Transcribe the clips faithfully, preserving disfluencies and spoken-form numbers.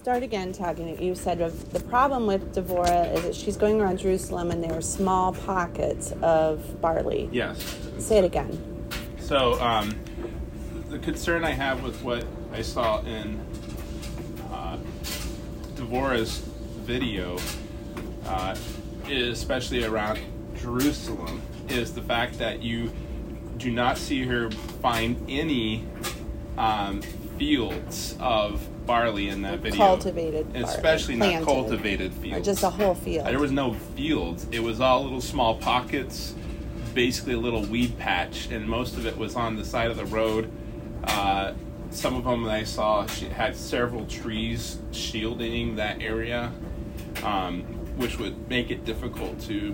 start again talking. You said of the problem with Devorah is that she's going around Jerusalem and there are small pockets of barley. Yes. Say it again. So um, the concern I have with what I saw in uh, Devorah's video, uh, is especially around Jerusalem, is the fact that you do not see her find any um, fields of barley in that video. Cultivated barley. Especially not Planted. Cultivated fields. Or just a whole field. There was no fields. It was all little small pockets, basically a little weed patch, and most of it was on the side of the road. Uh, some of them that I saw she had several trees shielding that area, um, which would make it difficult to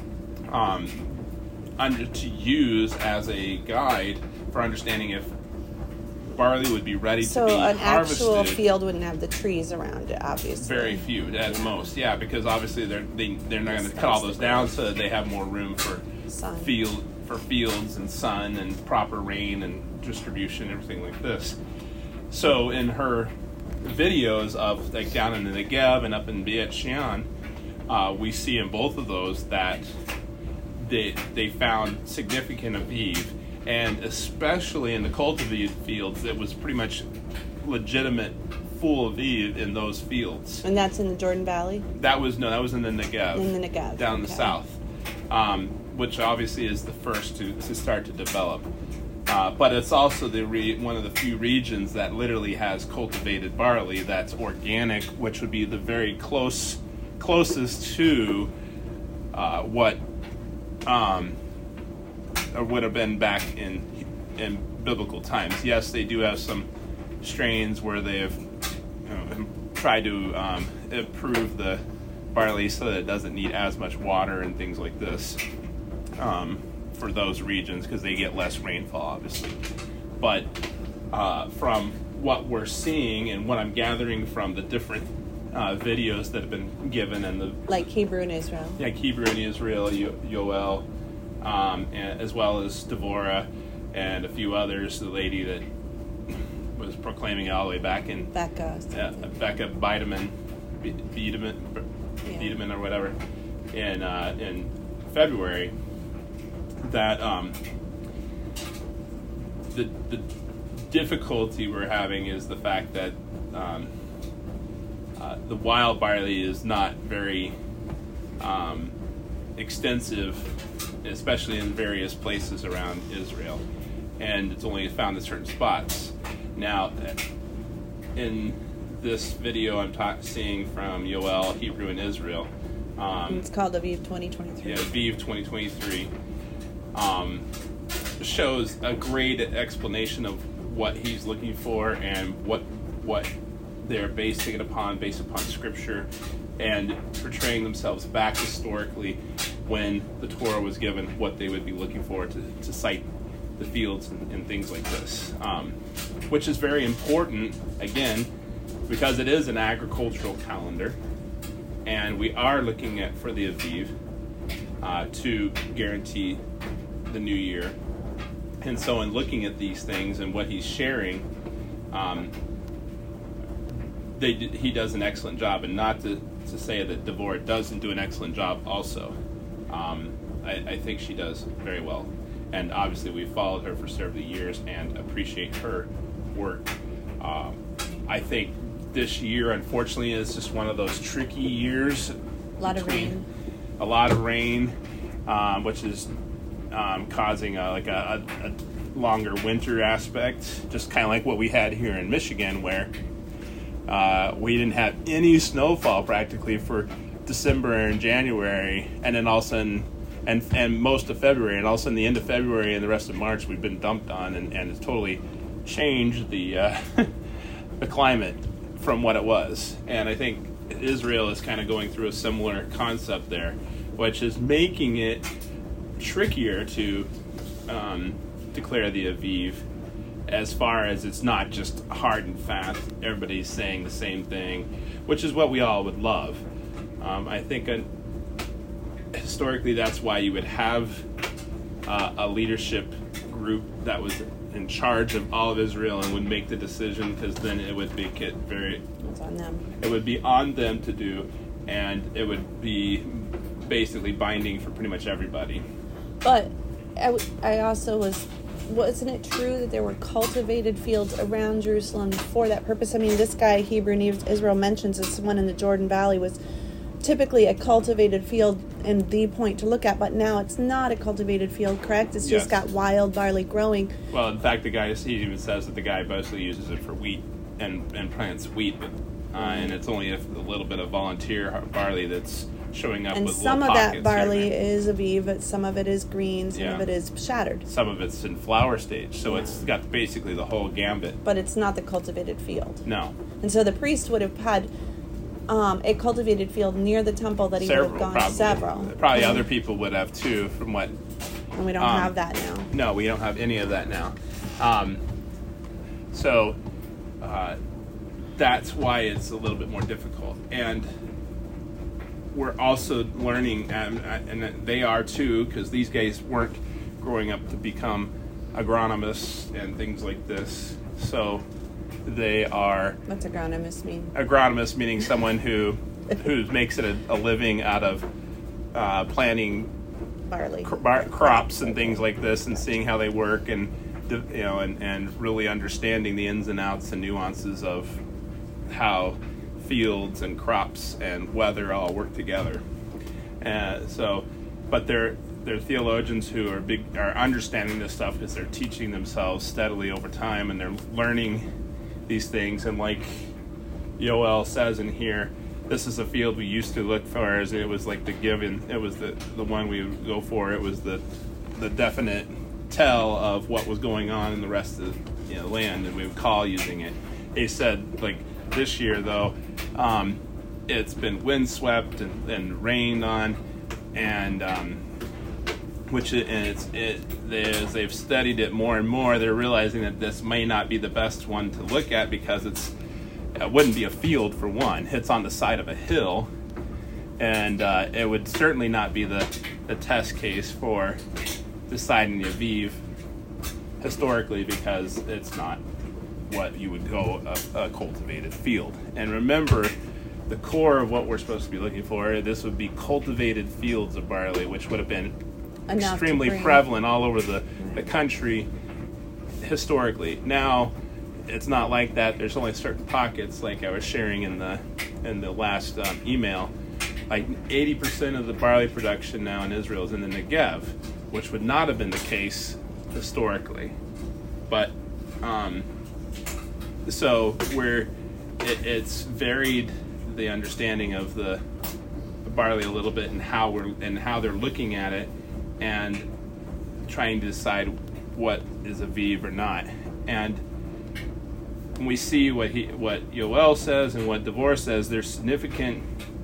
um, under to use as a guide for understanding if barley would be ready so to be an harvested. actual field wouldn't have the trees around it, obviously. Very few at most, yeah, because obviously they're they, they're not going to cut all those down so that they have more room for Sun. field for fields and sun and proper rain and distribution, everything like this. So in her videos of like down in the Negev and up in Beit Shean, uh, we see in both of those that they they found significant aviv, and especially in the cultivated fields, it was pretty much legitimate full aviv in those fields. And that's in the Jordan Valley? That was no, that was in the Negev. In the Negev, down in okay. the south, um, which obviously is the first to, to start to develop. Uh, but it's also the re- one of the few regions that literally has cultivated barley that's organic, which would be the very close closest to uh, what um, or would have been back in in biblical times. Yes, they do have some strains where they have you know, tried to um, improve the barley so that it doesn't need as much water and things like this um, for those regions because they get less rainfall, obviously. But uh, from what we're seeing and what I'm gathering from the different uh, videos that have been given and the like Hebrew in Israel. Yeah, Hebrew in Israel, Yo- Yoel, um, and, as well as Devorah and a few others. The lady that was proclaiming it all the way back in Becca. uh, Becca Bideman, B- Bideman, Yeah. Bideman or whatever, in uh, in February. That um, the the difficulty we're having is the fact that um, uh, the wild barley is not very um, extensive, especially in various places around Israel, and it's only found in certain spots. Now, in this video I'm ta- seeing from Yoel, Hebrew in Israel, um, It's called Aviv twenty twenty-three. yeah, Aviv twenty twenty-three, um, shows a great explanation of what he's looking for and what what they're basing it upon, based upon scripture, and portraying themselves back historically when the Torah was given, what they would be looking for to, to cite the fields and, and things like this, um, which is very important, again, because it is an agricultural calendar, and we are looking at for the Aviv uh, to guarantee the new year. And so in looking at these things and what he's sharing, um, they d- he does an excellent job. And not to, to say that Devorah doesn't do an excellent job also. Um, I, I think she does very well. And obviously we've followed her for several years and appreciate her work. Um, I think this year, unfortunately, is just one of those tricky years. A lot of rain. A lot of rain, um, which is um, causing a, like a, a, a longer winter aspect, just kind of like what we had here in Michigan, where uh, we didn't have any snowfall practically for December and January, and then all of a sudden, and and most of February, and all of a sudden the end of February and the rest of March we've been dumped on, and, and it's totally changed the uh, the climate from what it was. And I think Israel is kind of going through a similar concept there, which is making it trickier to um, declare the Aviv, as far as it's not just hard and fast, everybody's saying the same thing, which is what we all would love. Um, I think a, historically that's why you would have uh, a leadership group that was in charge of all of Israel and would make the decision, because then it would make it very. It's on them. It would be on them to do, and it would be basically binding for pretty much everybody. But I, w- I also was, wasn't it true that there were cultivated fields around Jerusalem for that purpose? I mean, this guy, Hebrew News Israel, mentions this one in the Jordan Valley was typically a cultivated field and the point to look at, but now it's not a cultivated field, correct? It's just Yes. got wild barley growing. Well, in fact, the guy, he even says that the guy mostly uses it for wheat and, and plants wheat, but, uh, and it's only a, a little bit of volunteer barley that's showing up And with some little of pockets that barley here and there. is Aviv, but some of it is green, some Yeah. of it is shattered. Some of it's in flower stage, so it's got basically the whole gambit. But it's not the cultivated field. No. And so the priest would have had um, a cultivated field near the temple that he Several, would have gone probably. several. Probably other people would have too, from what. And we don't um, have that now. No, we don't have any of that now. Um, so uh, that's why it's a little bit more difficult. And we're also learning, um, and they are too, because these guys weren't growing up to become agronomists and things like this. So they are What's agronomist mean? agronomist, meaning someone who who makes it a, a living out of uh, planting Barley. cr- bar- crops and things like this, and seeing how they work, and you know, and, and really understanding the ins and outs and nuances of how fields and crops and weather all work together. Uh, so, but they're they're theologians who are big are understanding this stuff because they're teaching themselves steadily over time, and they're learning these things. And like Yoel says in here, this is a field we used to look for as it was like the given. It was the the one we would go for. It was the the definite tell of what was going on in the rest of the you know, land, and we would call using it. He said, like this year though, um, it's been windswept and, and rained on, and um, which it, and it's it as they've studied it more and more, they're realizing that this may not be the best one to look at because it's it wouldn't be a field for one. It's on the side of a hill, and uh, it would certainly not be the the test case for deciding the Aviv historically, because it's not what you would go a, a cultivated field. And remember, the core of what we're supposed to be looking for, this would be cultivated fields of barley, which would have been Enough to extremely bring- prevalent all over the, the country historically. Now, it's not like that. There's only certain pockets, like I was sharing in the in the last um, email. Like eighty percent of the barley production now in Israel is in the Negev, which would not have been the case historically. But um, so we're it, it's varied the understanding of the, the barley a little bit, and how we're and how they're looking at it, and trying to decide what is Aviv or not. And when we see what he what Yoel says and what Devor says, there's significant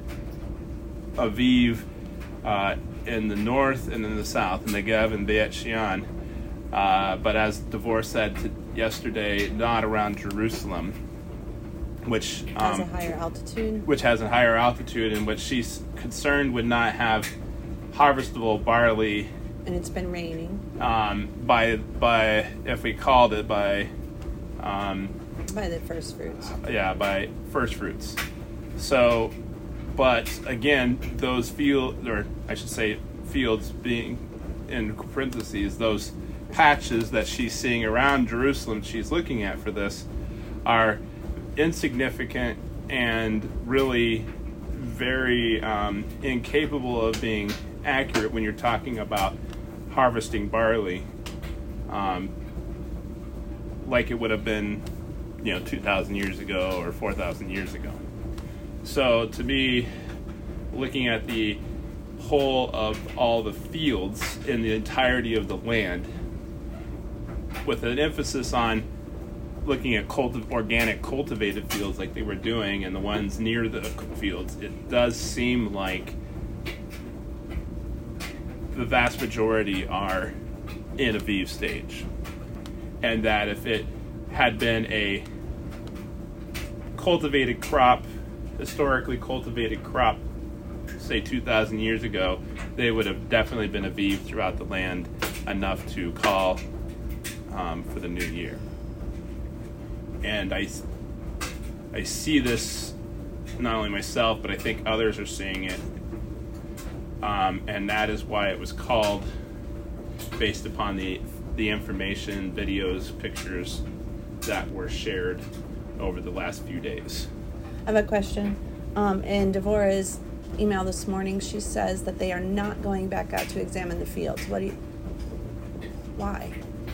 Aviv uh, in the north and in the south, in Negev and Beit Shean. Uh, but as Devor said to yesterday, not around Jerusalem, which Has um, a higher altitude. which has a higher altitude, and which she's concerned would not have harvestable barley And it's been raining. um, by by if we called it by um, By the first fruits. yeah by first fruits. So, but again, those field or I should say fields being in parentheses, those patches that she's seeing around Jerusalem, she's looking at for this, are insignificant and really very um, incapable of being accurate when you're talking about harvesting barley, um, like it would have been, you know, two thousand years ago or four thousand years ago. So to be looking at the whole of all the fields in the entirety of the land, with an emphasis on looking at culti- organic cultivated fields like they were doing, and the ones near the fields, it does seem like the vast majority are in Aviv stage. And that if it had been a cultivated crop, historically cultivated crop, say two thousand years ago, they would have definitely been Aviv throughout the land, enough to call um, for the new year. And I, I see this, not only myself, but I think others are seeing it. Um, and that is why it was called, based upon the the information, videos, pictures that were shared over the last few days. I have a question. Um, in Devorah's email this morning, she says that they are not going back out to examine the fields. What do you... Why?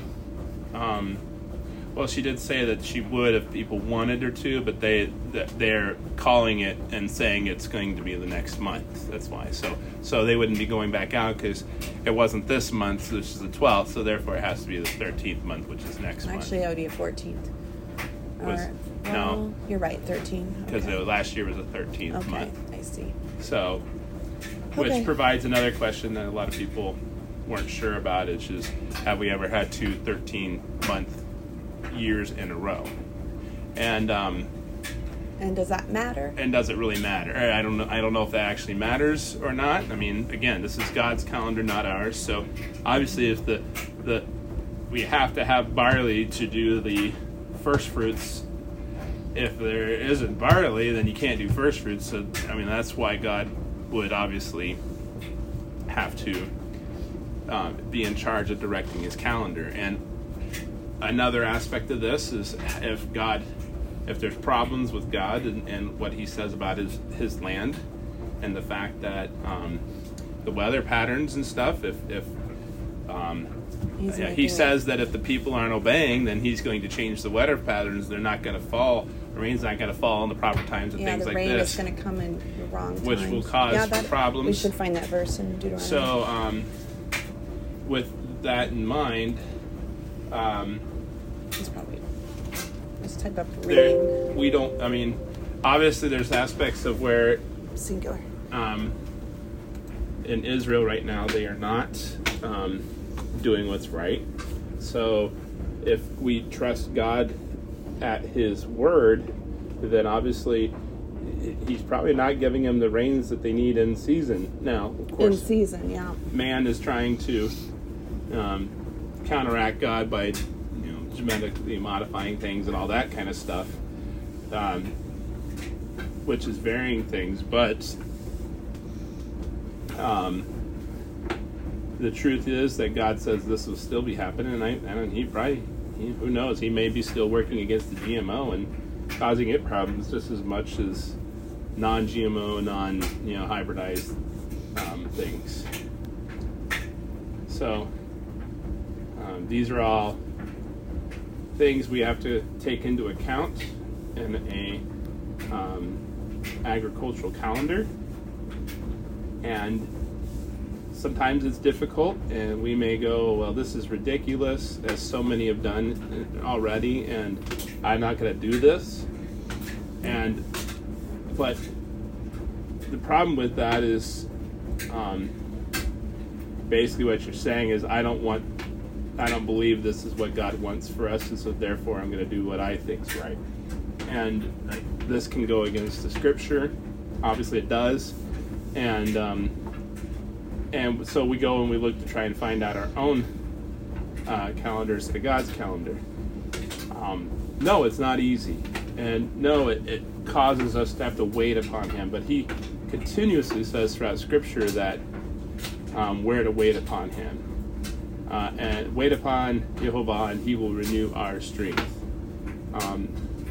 Um, well, she did say that she would if people wanted her to, but they they're calling it and saying it's going to be the next month. That's why. So so they wouldn't be going back out because it wasn't this month, which is the twelfth. So therefore, it has to be the thirteenth month, which is next month. Actually, it would be a fourteenth. Was, or, no, well, you're right, thirteen. Because okay. last year was the thirteenth okay, month. I see. So, which okay. provides another question that a lot of people weren't sure about, which is, have we ever had two thirteen-month years in a row? And um, and does that matter? And does it really matter? I don't know. I don't know if that actually matters or not. I mean, again, this is God's calendar, not ours. So, obviously, if the the we have to have barley to do the first fruits. If there isn't barley, then you can't do first fruits. So, I mean, that's why God would obviously have to uh, be in charge of directing his calendar. And another aspect of this is if God, if there's problems with God and, and what he says about his, his land and the fact that um, the weather patterns and stuff, if, if um, yeah, he says that if the people aren't obeying, then he's going to change the weather patterns. They're not going to fall. The rain's not going to fall in the proper times and yeah, things like this. Yeah, the rain is going to come in the wrong times. Which will cause yeah, that, problems. We should find that verse in Deuteronomy. So, um, with that in mind, um, it's probably let's type up there, rain. We don't. I mean, obviously, there's aspects of where singular. Um, in Israel right now, they are not um, doing what's right. So, if we trust God at his word, then obviously he's probably not giving them the rains that they need in season. Now, of course, in season, yeah. Man is trying to um, counteract God by, you know, genetically modifying things and all that kind of stuff, um, which is varying things. But um, the truth is that God says this will still be happening, and I, and he probably. Who knows? He may be still working against the G M O and causing it problems just as much as non-G M O, non you know hybridized um, things. So um, these are all things we have to take into account in a um, agricultural calendar, and sometimes it's difficult, and we may go, well, this is ridiculous, as so many have done already, and I'm not going to do this. And but the problem with that is, um, basically what you're saying is, I don't want, I don't believe this is what God wants for us, and so therefore I'm going to do what I think's right. And this can go against the Scripture. Obviously, it does, and. Um, And so we go and we look to try and find out our own uh, calendars to God's calendar. Um, no, it's not easy. And no, it, it causes us to have to wait upon him. But he continuously says throughout Scripture that um, we're to wait upon him. Uh, and wait upon Jehovah, and he will renew our strength. Um,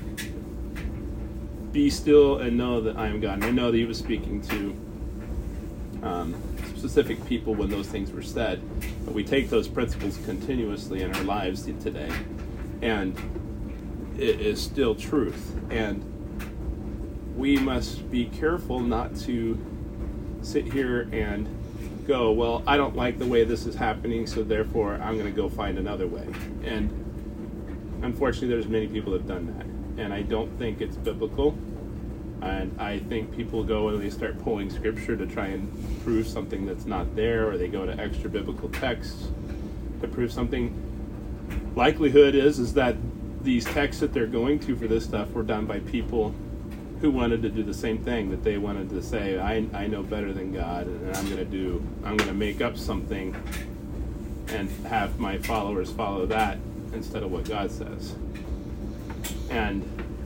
be still and know that I am God. And I know that he was speaking to um, specific people when those things were said, but we take those principles continuously in our lives today, and it is still truth. And we must be careful not to sit here and go, well, I don't like the way this is happening, so therefore I'm going to go find another way. And unfortunately, there's many people that have done that, and I don't think it's biblical. And I think people go and they start pulling Scripture to try and prove something that's not there, or they go to extra biblical texts to prove something. Likelihood is is that these texts that they're going to for this stuff were done by people who wanted to do the same thing, that they wanted to say, I, I know better than God, and I'm going to do, I'm going to make up something and have my followers follow that instead of what God says. And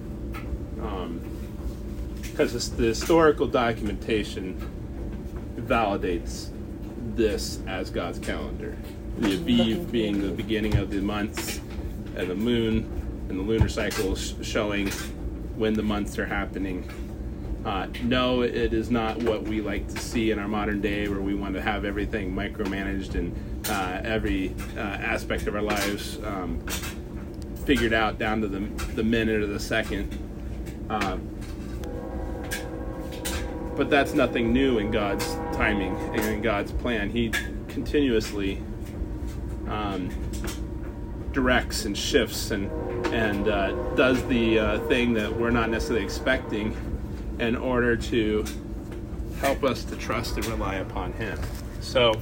because um, the historical documentation validates this as God's calendar. The Aviv being the beginning of the months, and the moon and the lunar cycle sh- showing when the months are happening. Uh, no, it is not what we like to see in our modern day, where we want to have everything micromanaged and uh, every uh, aspect of our lives um, figured out down to the, the minute or the second. Uh, but that's nothing new in God's timing and in God's plan. He continuously um, directs and shifts and and uh, does the uh, thing that we're not necessarily expecting in order to help us to trust and rely upon Him. So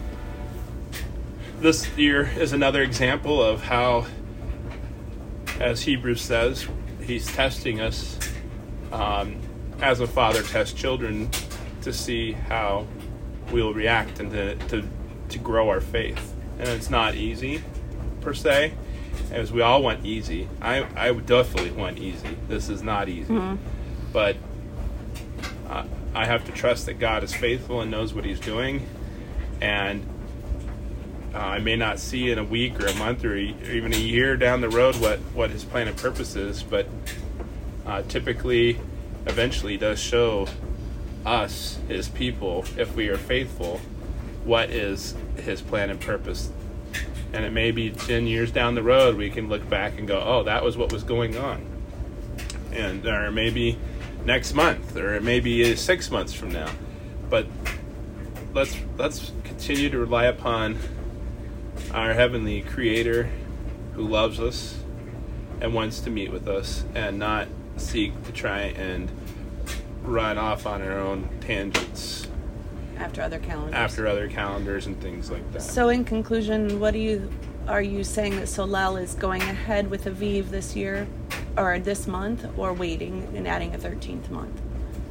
this year is another example of how, as Hebrews says, He's testing us um, as a father tests children to see how we'll react and to, to, to grow our faith. And it's not easy, per se, as we all want easy. I, I would definitely want easy. This is not easy. Mm-hmm. But uh, I have to trust that God is faithful and knows what He's doing. And uh, I may not see in a week or a month or, e- or even a year down the road what, what His plan and purpose is, but uh, typically, eventually does show us, His people, if we are faithful, what is His plan and purpose. And it may be ten years down the road we can look back and go, oh, that was what was going on. And or maybe next month, or it may be six months from now. But let's let's continue to rely upon our heavenly Creator who loves us and wants to meet with us, and not seek to try and run off on our own tangents after other calendars after other calendars and things like that. So in conclusion, what do you are you saying that Solel is going ahead with Aviv this year or this month, or waiting and adding a thirteenth month?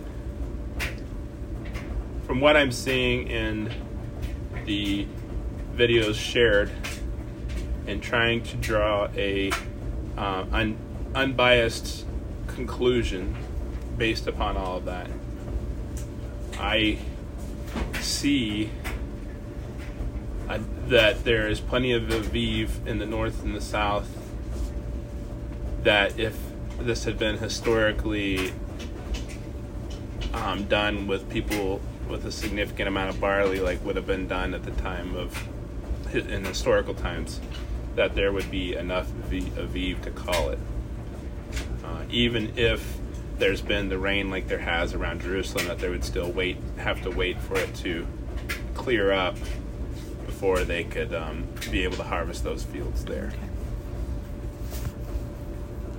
From what I'm seeing in the videos shared and trying to draw a uh, un- unbiased conclusion based upon all of that, I see uh, that there is plenty of Aviv in the north and the south, that if this had been historically um, done with people with a significant amount of barley, like would have been done at the time of, in historical times, that there would be enough Aviv to call it. Uh, even if there's been the rain like there has around Jerusalem, that they would still wait, have to wait for it to clear up before they could um, be able to harvest those fields there. Okay.